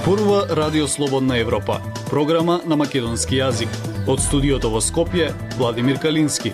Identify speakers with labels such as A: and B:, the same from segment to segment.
A: Зборува Радио Слободна Европа, програма на македонски јазик. Од студиото во Скопје, Владимир Калински.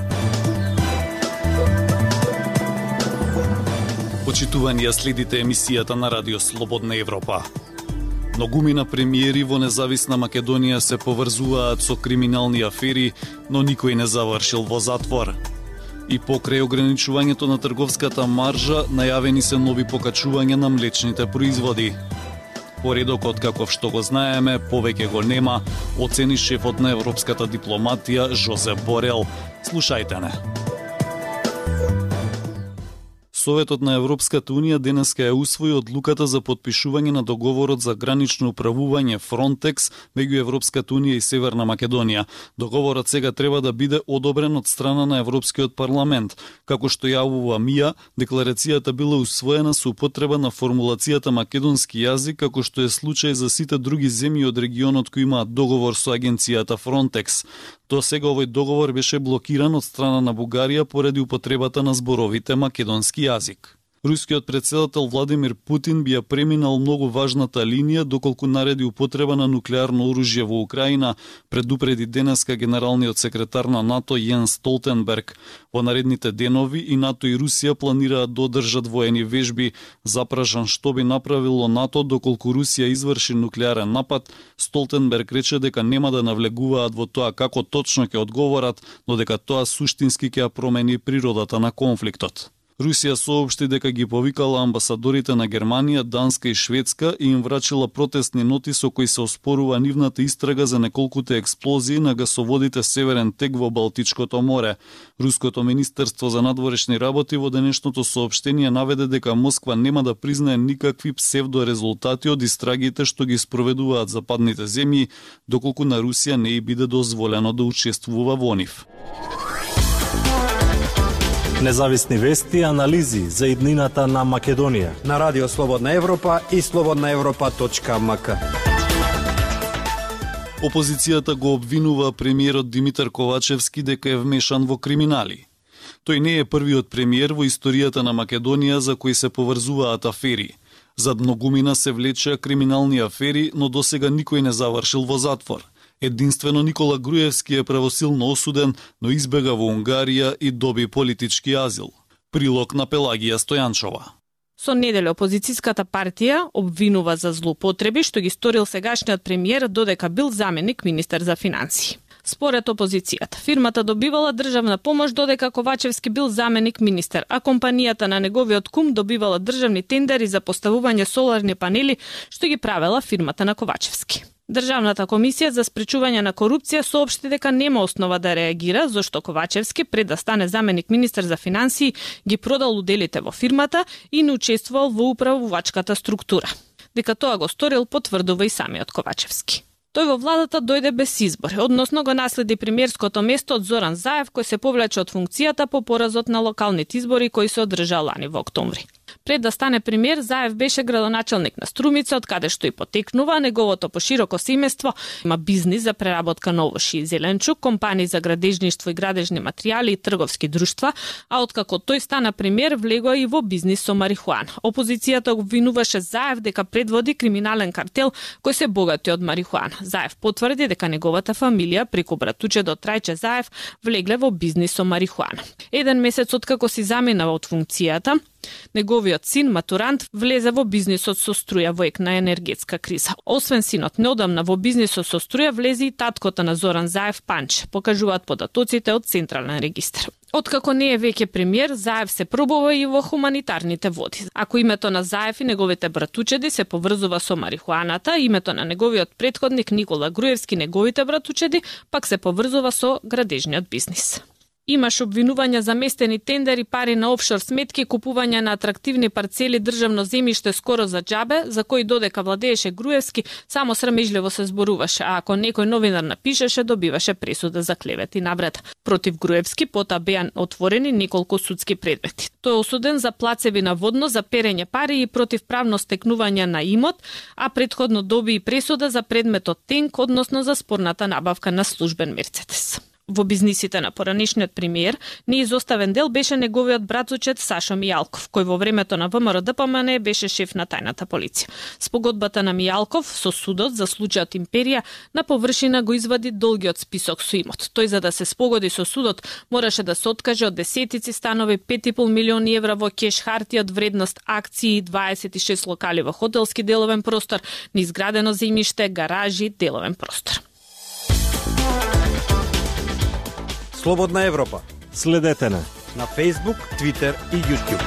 A: Почитувани, ја следите емисијата на Радио Слободна Европа. Многумина премиери во независна Македонија се поврзуваат со криминални афери, но никој не завршил во затвор. И покрај ограничувањето на трговската маржа, најавени се нови покачувања на млечните производи. Поредокот, каков што го знаеме, повеќе го нема, оцени шефот на европската дипломатија Жозеп Борел. Слушајте не. Советот на Европската Унија денеска ја усвои одлуката за подпишување на договорот за гранично управување Frontex меѓу Европската Унија и Северна Македонија. Договорот сега треба да биде одобрен од страна на Европскиот парламент. Како што јавува МИА, декларацијата била усвоена со употреба на формулацијата македонски јазик, како што е случај за сите други земји од регионот кои имаат договор со агенцијата Frontex. До сега овој договор беше блокиран од страна на Бугарија поради употребата на зборовите македонски јазик. Рускиот претседател Владимир Путин би ја преминал многу важната линија доколку нареди употреба на нуклеарно оружје во Украина, предупреди денеска генералниот секретар на НАТО Јенс Столтенберг. Во наредните денови и НАТО и Русија планираат да одржат воени вежби. Запрашан што би направило НАТО доколку Русија изврши нуклеарен напад, Столтенберг рече дека нема да навлегуваат во тоа како точно ќе одговорат, но дека тоа суштински ќе ја промени природата на конфликтот. Русија соопшти дека ги повикала амбасадорите на Германија, Данска и Шведска и им врачила протестни ноти со кои се оспорува нивната истрага за неколкуте експлозии на гасоводите Северен тек во Балтичкото море. Руското министерство за надворешни работи во денешното соопштение наведе дека Москва нема да признае никакви псевдорезултати од истрагите што ги спроведуваат западните земји, доколку на Русија не и биде дозволено да учествува во нив.
B: Независни вести и анализи за иднината на Македонија
C: на Радио Слободна Европа и slobodnaevropa.mk.
A: Опозицијата го обвинува премиерот Димитар Ковачевски дека е вмешан во криминали. Тој не е првиот премиер во историјата на Македонија за кои се поврзуваат афери. Зад многумина се влечеа криминални афери, но досега никој не завршил во затвор. Единствено Никола Груевски е правосилно осуден, но избега во Унгарија и доби политички азил. Прилог на Пелагија Стојанчова.
D: Со неделя опозицијската партија обвинува за злоупотреби што ги сторил сегашниот премиер додека бил заменик министер за финансии. Според опозицијата, фирмата добивала државна помош додека Ковачевски бил заменик министер, а компанијата на неговиот кум добивала државни тендери за поставување соларни панели што ги правела фирмата на Ковачевски. Државната комисија за спречување на корупција соопшти дека нема основа да реагира, зашто Ковачевски пред да стане заменик министер за финансии ги продал уделите во фирмата и не учествувал во управувачката структура. Дека тоа го сторил потврдува и самиот Ковачевски. Тој во владата дојде без избори, односно го наследи премиерското место од Зоран Заев, кој се повлече од функцијата по поразот на локалните избори кои се одржаа лани во октомври. Пред да стане премиер, Заев беше градоначелник на Струмица, од каде што и потекнува. Неговото пошироко семејство има бизнис за преработка на овошји и зеленчук, компании за градежништво и градежни материјали и трговски друштва, а откако тој стана премиер, влегоа и во бизнис со марихуана. Опозицијата го обвинуваше Заев дека предводи криминален картел кој се богати од марихуана. Заев потврди дека неговата фамилија преку братучедо Трајче Заев влегле во бизнис со марихуана. Еден месец откако си заминава од функцијата, неговиот син, матурант, влезе во бизнисот со струја во ек на енергетска криза. Освен синот, неодамна во бизнисот со струја влезе и таткото на Зоран Заев Панч, покажуваат податоците од Централен регистар. Откако не е веќе премиер, Заев се пробува и во хуманитарните води. Ако името на Заев и неговите братучеди се поврзува со марихуаната, името на неговиот претходник Никола Груевски, неговите братучеди, пак се поврзува со градежниот бизнис. Имаш обвинувања за местени тендери, пари на офшор сметки, купување на атрактивни парцели државно земјиште скоро за џабе, за кои додека владееше Груевски, само срамежливо се зборуваше, а ако некој новинар напишеше, добиваше пресуда за клевет и навреда. Против Груевски потоа беа отворени неколку судски предмети. Тој е осуден за плацеви наводно, за перење пари и противправно стекнување на имот, а претходно доби и пресуда за предметот тенк, односно за спорната набавка на службен Мерцедес. Во бизнисите на поранишниот премиер, неизоставен дел беше неговиот братучет Сашо Мијалков, кој во времето на ВМРО-ДПМН беше шеф на тајната полиција. Спогодбата на Мијалков со судот за случајот Империја на површина го извади долгиот список со имот. Тој за да се спогоди со судот мораше да се откаже од десетици станови, 5,5 милиони евра во кеш, хартија од вредност, акции, 26 локали во хотелски деловен простор, неизградено земјиште, гаражи, деловен простор.
C: Слободна Европа.
B: Следете на
C: Facebook, Twitter и YouTube.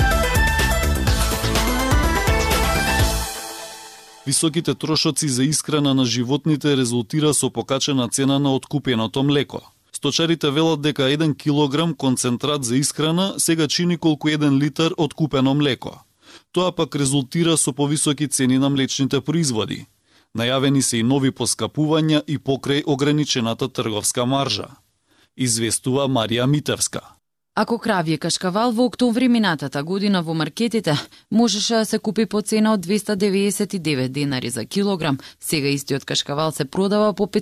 A: Високите трошоци за исхрана на животните резултира со покачена цена на откупеното млеко. Сточарите велат дека 1 килограм концентрат за исхрана сега чини колку 1 литар откупено млеко. Тоа пак резултира со повисоки цени на млечните производи. Најавени се и нови поскапувања и покрај ограничената трговска маржа. Известува Марија Митевска.
E: Ако кравје кашкавал во октомври минатата година во маркетите можеше да се купи по цена од 299 денари за килограм, сега истиот кашкавал се продава по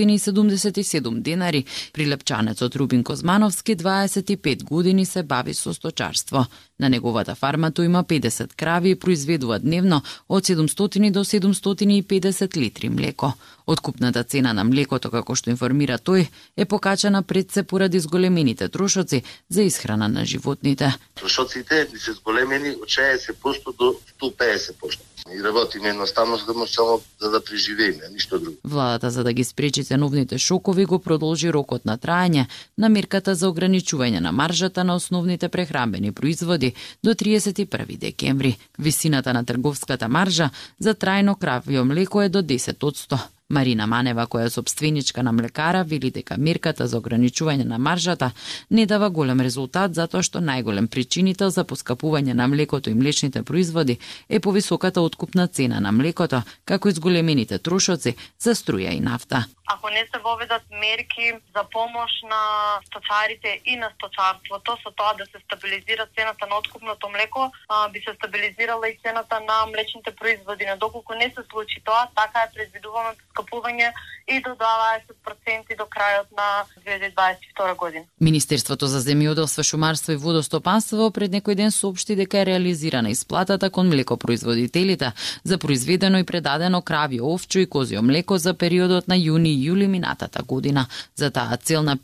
E: 577 денари. Прилепчанецот Рубин Козмановски 25 години се бави со сточарство. На неговата фарма тој има 50 крави и произведува дневно од 700 до 750 литри млеко. Откупната цена на млекото, како што информира тој, е покачена пред се поради зголемените трошоци за исхрана на животните.
F: Трошоците се зголемени од 60% до 150%. И работиме едноставно само за да преживееме, ништо друго.
E: Владата, за да ги спречи ценовните шокови, го продолжи рокот на траење на мерката за ограничување на маржата на основните прехранбени производи до 31 декември. Висината на трговската маржа за трајно кравје млеко е до 10%. Марина Манева, која е собственичка на млекара, вели дека мерката за ограничување на маржата не дава голем резултат затоа што најголем причинител за поскапување на млекото и млечните производи е повисоката откупна цена на млекото, како и зголемените трошоци за струја и нафта.
G: Ако не се воведат мерки за помош на сточарите и на сточарството со тоа да се стабилизира цената на откупното млеко, би се стабилизирала и цената на млечните производи. Но доколку не се случи тоа, така е предвидувано поскапување и до 20% до крајот на 2022 година.
E: Министерството за земјоделство, шумарство и водостопанство пред некој ден соопшти дека е реализирана исплатата кон млекопроизводителите за произведено и предадено кравје, овчо и козјо млеко за периодот на јуни и јули минатата година. За таа цел на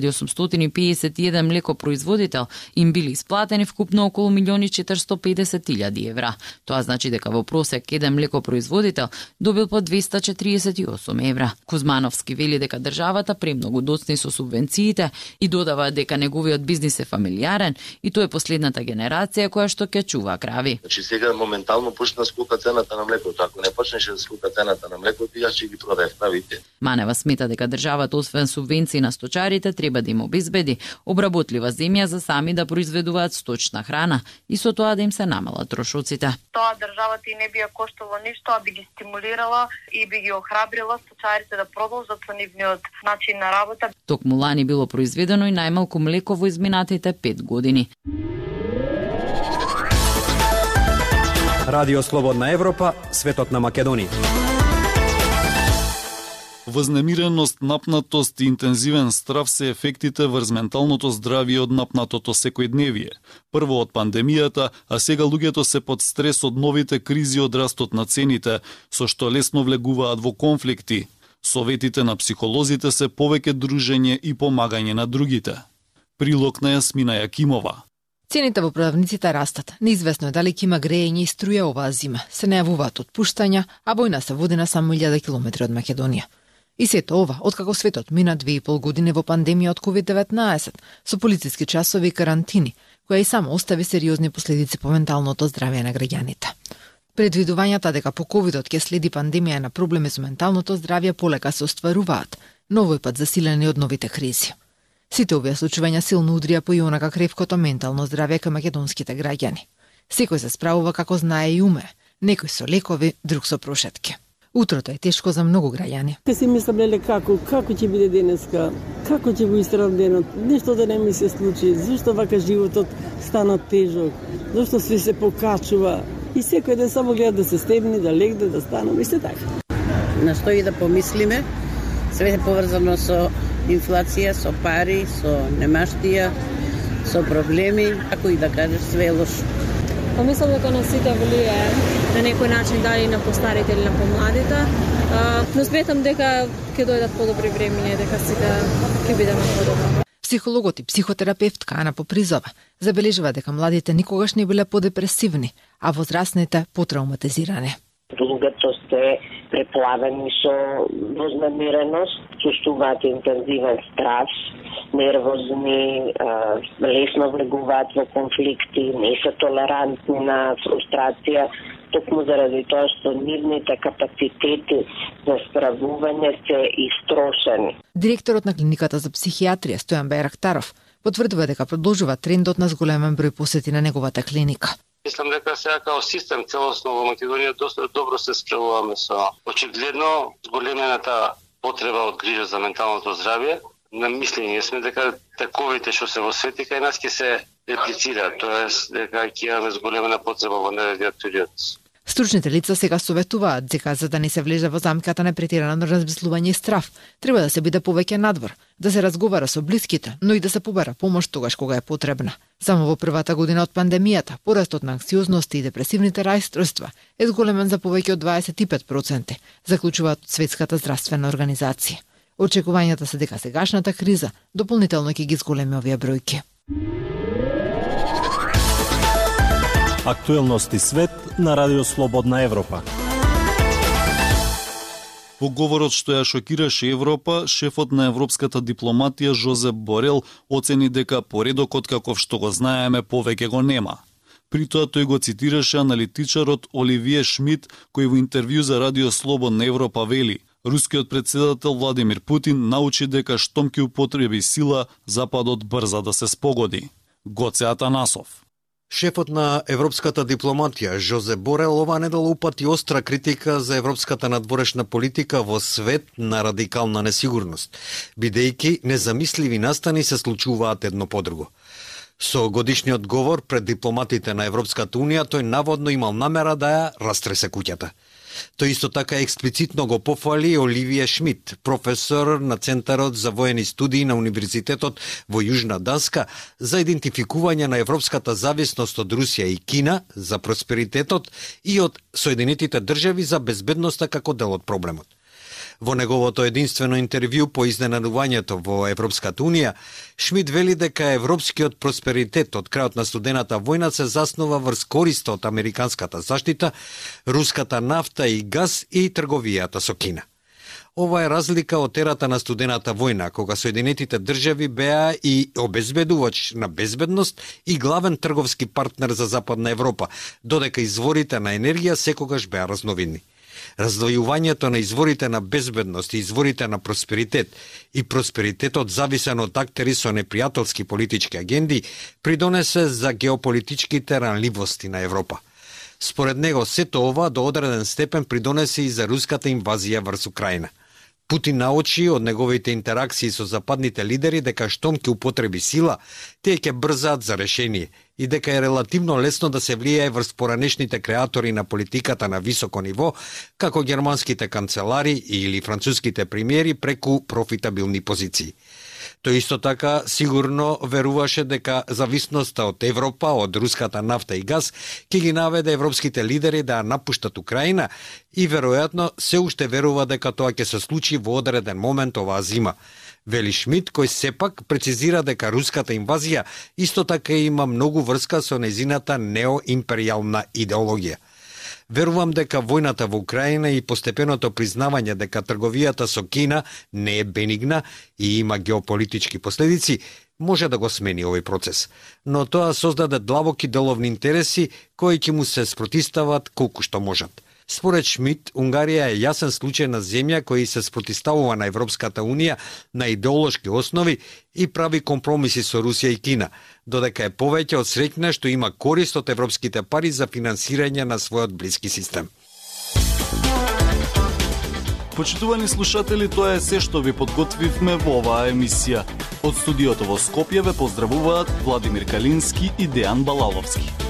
E: 5851 млекопроизводител им били исплатени вкупно околу 1.450.000 евра. Тоа значи дека во просек еден млекопроизводител добил по 248 евра. Кузмановски вели дека државата премногу доцни со субвенциите и додава дека неговиот бизнис е фамилиарен и тоа е последната генерација која што ќе чува крави.
F: Значи сега моментално почна скока цената на млекото. Ако не почнеше да скока цената на млекото, јас ќе ги продаев кравите.
E: Манева смета дека државата освен субвенции на сточарите треба да им обезбеди обработлива земја за сами да произведуваат сточна храна и со тоа да им се намалат трошоците.
G: Тоа државата и не би ја коштало ништо, а би ги стимулирала и би ги охрабрила сточарите да продолжат со нивниот начин на работа.
E: Токму лани било произведено и најмалку млеко во изминатите 5 години.
C: Радио Слободна Европа, светот на Македонија.
A: Вознемиреност, напнатост и интензивен страв се ефектите врз менталното здравје од напнатото секојдневие. Прво од пандемијата, а сега луѓето се под стрес од новите кризи од растот на цените, со што лесно влегуваат во конфликти. Советите на психолозите се повеќе дружење и помагање на другите. Прилог на Јасмина Јакимова.
H: Цените во продавниците растат. Неизвестно е дали ќе има грејење и струја оваа зима. Се најавуваат отпуштања, а војна се води на само 1000 километри од Македонија. И сето ова, откако светот мина 2,5 години во пандемија од COVID-19, со полициски часови и карантини, која и само остави сериозни последици по менталното здравје на граѓаните. Предвидувањата дека по ковидот ќе следи пандемија на проблеми со менталното здравје полека се остваруваат, но овој пат засилени од новите кризи. Сите овие случувања силно удрија по и онака кревкото ментално здравје кај македонските граѓани. Секој се справува како знае и уме, некој со лекови, друг со прошетки. Утрото е тешко за многу граѓани.
I: Ке си мислеле како ќе биде денеска, како ќе го истрам денот, нешто да не ми се случи, зашто вака животот стана тежок, зашто све се покачува и секој ден само гледа да се стебни, да легне, да стане и се така.
J: На што и да помислиме, све е поврзано со инфлација, со пари, со немаштија, со проблеми, како и да кажеш, све е лошо.
K: Па мислам дека на сите влијае на некој начин, дали на постарите или на помладите, но сметам дека ќе дојдат подобри времиња, дека сите ќе бидеме подобри.
H: Психологот и психотерапевтка Ана Попризова забележува дека младите никогаш не биле подепресивни, а возрастните потравматизирани.
L: Луѓето се преплавени со вознемиреност, чувствуваат интензивен страх, нервозни, лесно влегуваат во конфликти, не се толерантни на фрустрација, токму заради тоа што нивните капацитети за справување се истрошени.
H: Директорот на клиниката за психијатрија Стојан Бајрактаров потврдува дека продолжува трендот на зголемен број посети на неговата клиника.
M: Мислам дека сега као систем целосно во Македонија доста добро се справуваме со очигледно зголемената потреба од грижа за менталното здравје. На мислење сме дека таковите што се во светот кај нас ќе се реплицираат, тоест дека ќе имаме зголемена потреба во наредниот период.
H: Стручните лица сега советуваат дека за да не се влезе во замката на претирано размислување и страф, треба да се биде повеќе надвор, да се разговара со блиските, но и да се побара помош тогаш кога е потребна. Само во првата година од пандемијата, порастот на анксиозност и депресивните рајстройства е зголемен за повеќе од 25%, заклучуваат од Светската здравствена организација. Очекувањата се дека сегашната криза дополнително ќе ги зголеми овие бројки.
B: Актуелности свет на Радио Слободна Европа.
A: Во говорот што ја шокираше Европа, шефот на европската дипломатија Жозеп Борел оцени дека поредокот каков што го знаеме повеќе го нема. При тоа тој го цитираше аналитичарот Оливие Шмидт, кој во интервју за Радио Слободна Европа вели: рускиот председател Владимир Путин научи дека штом ќе употреби сила, Западот брза да се спогоди. Гоце Атанасов.
C: Шефот на европската дипломатија Жозеп Борел ова недела упати остра критика за европската надворешна политика во свет на радикална несигурност, бидејќи незамисливи настани се случуваат едно по друго. Со годишниот говор пред дипломатите на Европската унија тој наводно имал намера да ја растресе куќата. Тој исто така експлицитно го пофали Оливие Шмидт, професор на Центарот за воени студии на Универзитетот во Јужна Данска, за идентификување на европската зависност од Русија и Кина за просперитетот и од Соединетите држави за безбедноста како дел од проблемот. Во неговото единствено интервју по изненадувањето во Европската унија, Шмидт вели дека европскиот просперитет од крајот на студената војна се заснова врз користа од американската заштита, руската нафта и газ и трговијата со Кина. Ова е разлика од ерата на студената војна, кога Соединетите држави беа и обезбедувач на безбедност и главен трговски партнер за Западна Европа, додека изворите на енергија секогаш беа разновидни. Раздвојувањето на изворите на безбедност и изворите на просперитет и просперитетот зависен од актери со непријателски политички агенди придонесе за геополитичките ранливости на Европа. Според него сето ова до одреден степен придонесе и за руската инвазија врз Украина. Путин научи од неговите интеракции со западните лидери дека штом ќе употреби сила, тие ќе брзаат за решение и дека е релативно лесно да се влијае врз поранешните креатори на политиката на високо ниво, како германските канцелари или француските премиери преку профитабилни позиции. Тој исто така сигурно веруваше дека зависноста од Европа, од руската нафта и газ, ќе ги наведе европските лидери да напуштат Украина и веројатно се уште верува дека тоа ќе се случи во одреден момент оваа зима. Вели Шмидт, кој сепак прецизира дека руската инвазија исто така има многу врска со незината неоимперијална идеологија. Верувам дека војната во Украина и постепеното признавање дека трговијата со Кина не е бенигна и има геополитички последици, може да го смени овој процес. Но тоа создаде длабоки деловни интереси кои ќе му се спротистават колку што можат. Според Шмидт, Унгарија е јасен случај на земја кој се спротиставува на Европската унија на идеолошки основи и прави компромиси со Русија и Кина, додека е повеќе од среќна што има корист од европските пари за финансирање на својот блиски систем.
A: Почитувани слушатели, тоа е се што ви подготвивме во оваа емисија. Од студиото во Скопје ве поздравуваат Владимир Калински и Дејан Балаловски.